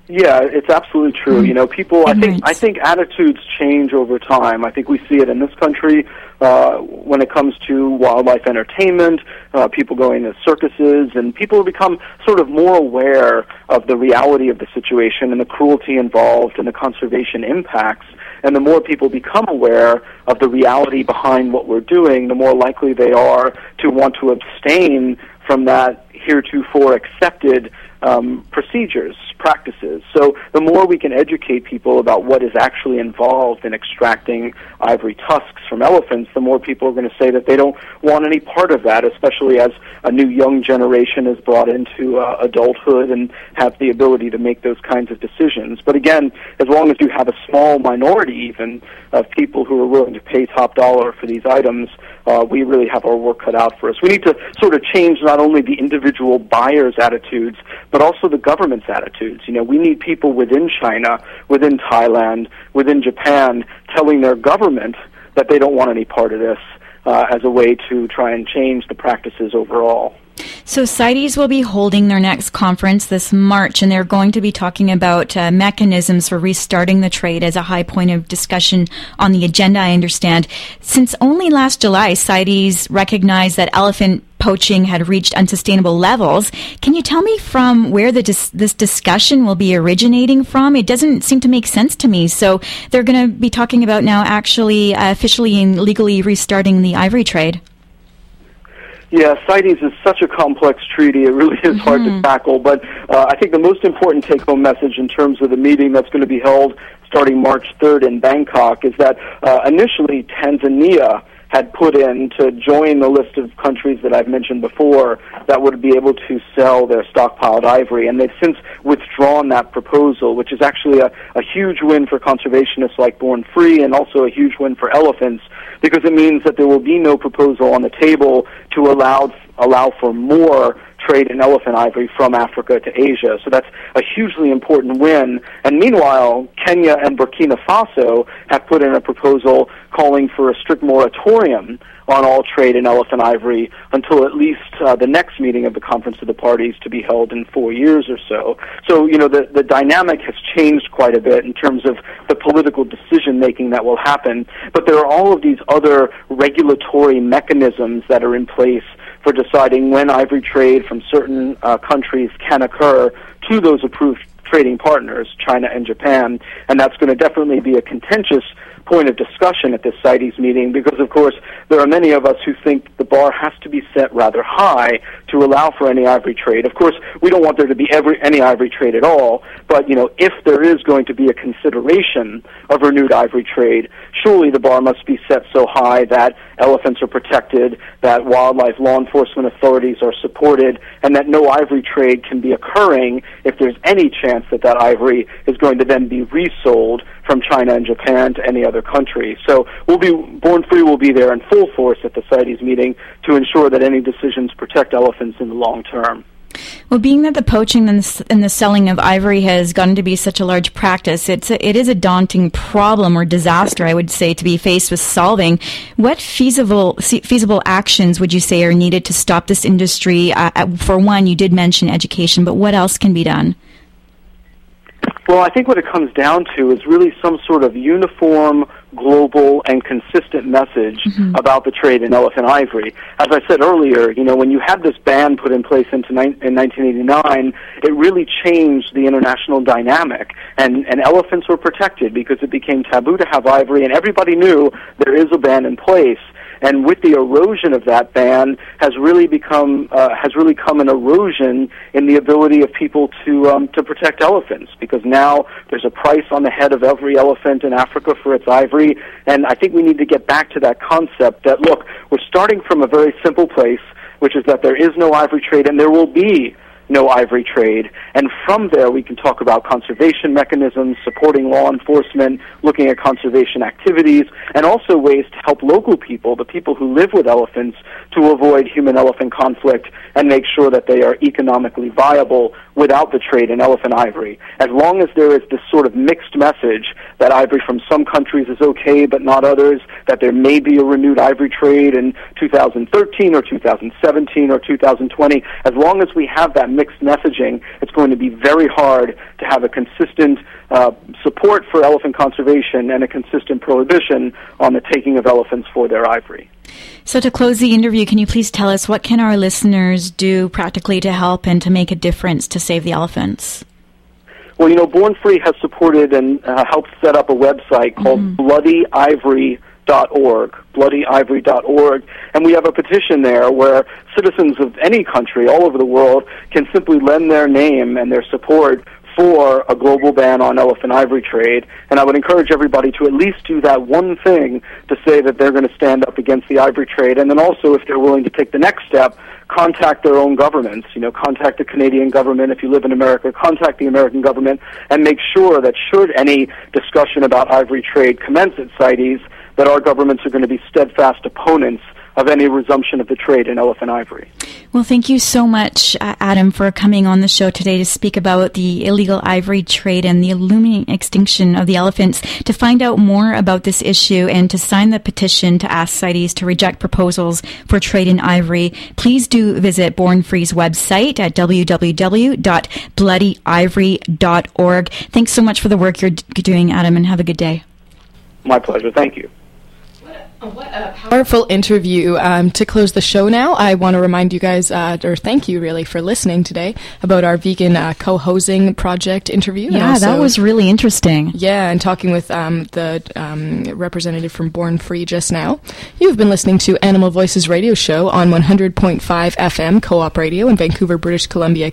Yeah, it's absolutely true. Mm. You know, people. I think Ignorance. I think attitudes change over time. I think we see it in this country uh, when it comes to wildlife entertainment. Uh, people going to circuses, and people become sort of more aware of the reality of the situation and the cruelty involved and the conservation impacts. And the more people become aware of the reality behind what we're doing, the more likely they are to want to abstain from that heretofore accepted um, procedures, practices. So the more we can educate people about what is actually involved in extracting ivory tusks from elephants, the more people are going to say that they don't want any part of that, especially as a new young generation is brought into uh, adulthood and have the ability to make those kinds of decisions. But again, as long as you have a small minority even of people who are willing to pay top dollar for these items, uh, we really have our work cut out for us. We need to sort of change not only the individual buyers' attitudes, but also the government's attitudes. You know, we need people within China, within Thailand, within Japan, telling their government that they don't want any part of this uh, as a way to try and change the practices overall. So CITES will be holding their next conference this March, and they're going to be talking about uh, mechanisms for restarting the trade as a high point of discussion on the agenda, I understand. Since only last July, CITES recognized that elephant poaching had reached unsustainable levels. Can you tell me from where the dis- this discussion will be originating from? It doesn't seem to make sense to me. So they're going to be talking about now actually uh, officially and legally restarting the ivory trade. Yeah, CITES is such a complex treaty, it really is mm-hmm. hard to tackle, but uh, I think the most important take-home message in terms of the meeting that's going to be held starting March third in Bangkok is that uh, initially Tanzania had put in to join the list of countries that I've mentioned before that would be able to sell their stockpiled ivory, and they've since withdrawn that proposal, which is actually a, a huge win for conservationists like Born Free and also a huge win for elephants, because it means that there will be no proposal on the table to allow allow for more trade in elephant ivory from Africa to Asia. So that's a hugely important win. And meanwhile, Kenya and Burkina Faso have put in a proposal calling for a strict moratorium on all trade in elephant ivory until at least uh, the next meeting of the Conference of the Parties to be held in four years or so. So, you know, the, the dynamic has changed quite a bit in terms of the political decision-making that will happen. But there are all of these other regulatory mechanisms that are in place for deciding when ivory trade from certain uh, countries can occur to those approved trading partners, China and Japan. And that's going to definitely be a contentious point of discussion at this CITES meeting because, of course, there are many of us who think the bar has to be set rather high to allow for any ivory trade. Of course, we don't want there to be every, any ivory trade at all, but, you know, if there is going to be a consideration of renewed ivory trade, surely the bar must be set so high that elephants are protected, that wildlife law enforcement authorities are supported, and that no ivory trade can be occurring if there's any chance that that ivory is going to then be resold from China and Japan to any other country. So we'll be, Born Free will be there in full force at the CITES meeting to ensure that any decisions protect elephants in the long term. Well, being that the poaching and the, and the selling of ivory has gotten to be such a large practice, it's a, it is a daunting problem or disaster, I would say, to be faced with solving. What feasible feasible actions would you say are needed to stop this industry? Uh, for one, you did mention education, but what else can be done? Well, I think what it comes down to is really some sort of uniform, global, and consistent message mm-hmm. about the trade in elephant ivory. As I said earlier, you know, when you had this ban put in place into ni- in nineteen eighty-nine, it really changed the international dynamic, and, and elephants were protected because it became taboo to have ivory, and everybody knew there is a ban in place. And with the erosion of that ban, has really become uh, has really come an erosion in the ability of people to um, to protect elephants, because now there's a price on the head of every elephant in Africa for its ivory. And I think we need to get back to that concept that, look, we're starting from a very simple place, which is that there is no ivory trade and there will be no ivory trade. And from there, we can talk about conservation mechanisms, supporting law enforcement, looking at conservation activities, and also ways to help local people, the people who live with elephants, to avoid human-elephant conflict and make sure that they are economically viable without the trade in elephant ivory. As long as there is this sort of mixed message that ivory from some countries is okay but not others, that there may be a renewed ivory trade in two thousand thirteen or two thousand seventeen or two thousand twenty, as long as we have that mixed messaging, it's going to be very hard to have a consistent uh, support for elephant conservation and a consistent prohibition on the taking of elephants for their ivory. So to close the interview, can you please tell us what can our listeners do practically to help and to make a difference to save the elephants? Well, you know, Born Free has supported and uh, helped set up a website called mm-hmm. bloody ivory dot org, bloody ivory dot org, and we have a petition there where citizens of any country all over the world can simply lend their name and their support for a global ban on elephant ivory trade. And I would encourage everybody to at least do that one thing to say that they're going to stand up against the ivory trade. And then also, if they're willing to take the next step, contact their own governments. You know, contact the Canadian government. If you live in America, contact the American government and make sure that should any discussion about ivory trade commence at CITES, that our governments are going to be steadfast opponents of any resumption of the trade in elephant ivory. Well, thank you so much, uh, Adam, for coming on the show today to speak about the illegal ivory trade and the looming extinction of the elephants. To find out more about this issue and to sign the petition to ask CITES to reject proposals for trade in ivory, please do visit Born Free's website at w w w dot bloody ivory dot org. Thanks so much for the work you're d- doing, Adam, and have a good day. My pleasure. Thank you. What a powerful interview. Um, to close the show now, I want to remind you guys, uh, or thank you really for listening today, about our vegan uh, co-housing project interview. Yeah, also, that was really interesting. Yeah, and talking with um, the um, representative from Born Free just now. You've been listening to Animal Voices radio show on one hundred point five F M Co-op Radio in Vancouver, British Columbia,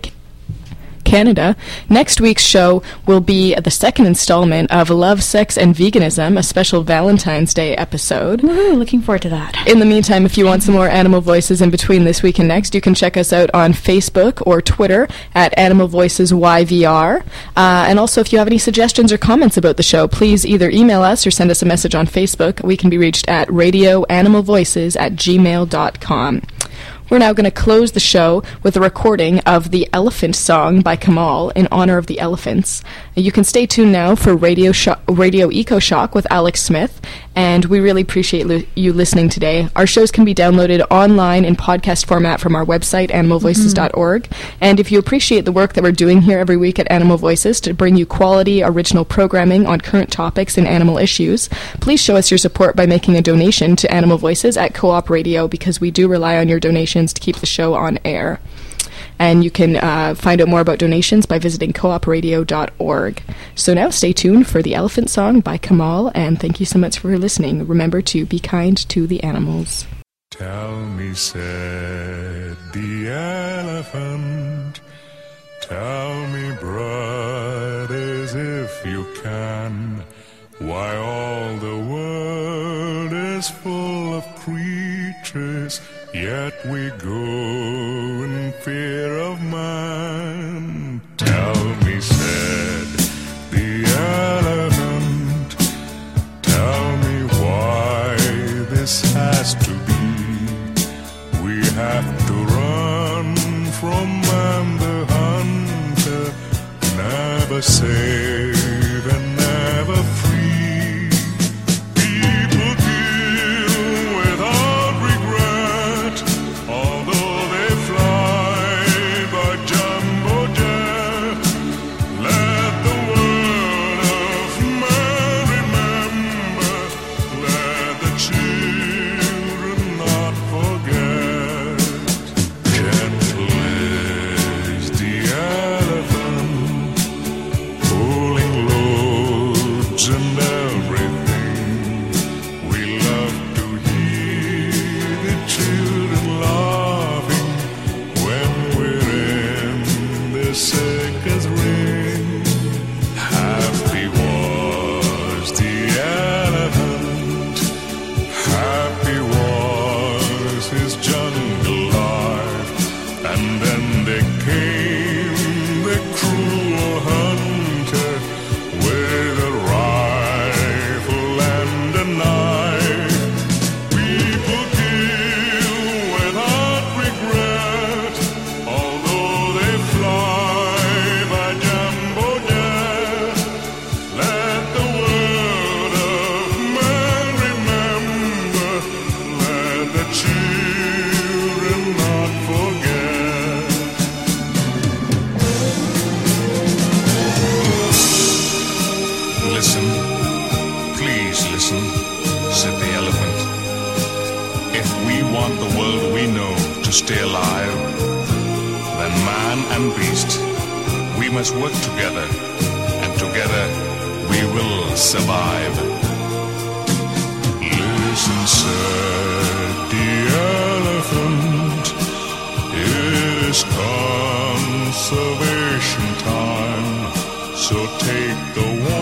Canada. Next week's show will be the second installment of Love, Sex, and Veganism, a special Valentine's Day episode. Woohoo, looking forward to that. In the meantime, if you want some more Animal Voices in between this week and next, you can check us out on Facebook or Twitter at Animal Voices Y V R. Uh, and also, if you have any suggestions or comments about the show, please either email us or send us a message on Facebook. We can be reached at radio animal voices at gmail dot com. We're now going to close the show with a recording of the Elephant Song by Kamal in honor of the elephants. You can stay tuned now for Radio Sho- Radio Eco Shock with Alex Smith, and we really appreciate li- you listening today. Our shows can be downloaded online in podcast format from our website, animal voices dot org. Mm-hmm. And if you appreciate the work that we're doing here every week at Animal Voices to bring you quality, original programming on current topics and animal issues, please show us your support by making a donation to Animal Voices at Co-op Radio, because we do rely on your donations to keep the show on air. And you can uh, find out more about donations by visiting co op radio dot org. So now stay tuned for the Elephant Song by Kamal, and thank you so much for listening. Remember to be kind to the animals. Tell me, said the elephant, tell me, brothers, if you can, why all the world is full of creatures, yet we go in fear of man. Tell me, said the elephant, tell me why this has to be. We have to run from man the hunter, never save and never free. People kill without regret, although they fly by jumbo jet. Let the world of man remember, let the children not forget. Gentle is the elephant, pulling loads and everything. We love to hear the children laughing when we're in the circus ring. Happy was the elephant, happy was his jungle life, and then there came the cruel hunter with a rifle and a knife. People kill without regret, although they fly stay alive, then man and beast, we must work together, and together we will survive. Listen, said the elephant, it is conservation time, so take the one